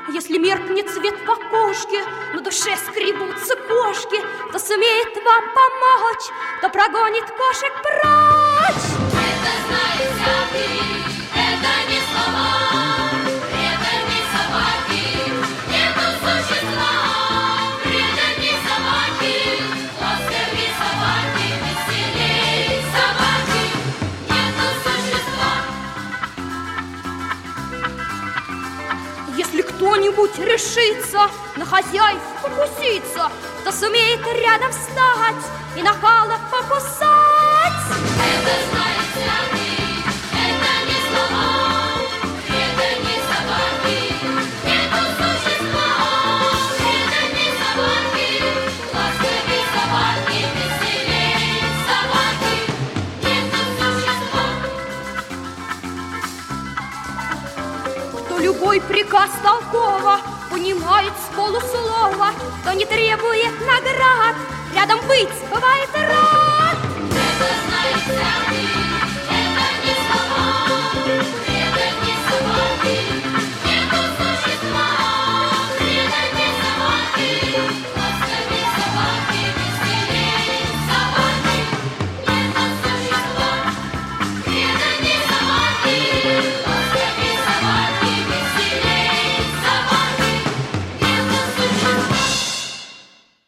Если меркнет свет в окошке, на душе скребутся кошки, кто сумеет вам помочь, кто прогонит кошек прочь. Это знает всякий, это не слова, преданные собаки, нету существа, преданные собаки, ласковее собаки, веселее собаки, нету существа. Если кто-нибудь решится на хозяев покуситься, кто сумеет рядом встать и нахало покусать. Это знает всякий, это не слова, преданные собаки, нету существа, преданные собаки, ласковее собаки, веселее собаки, нету существа. Кто любой приказ толково понимает с полуслова, кто не требует наград, рядом быть бывает рад.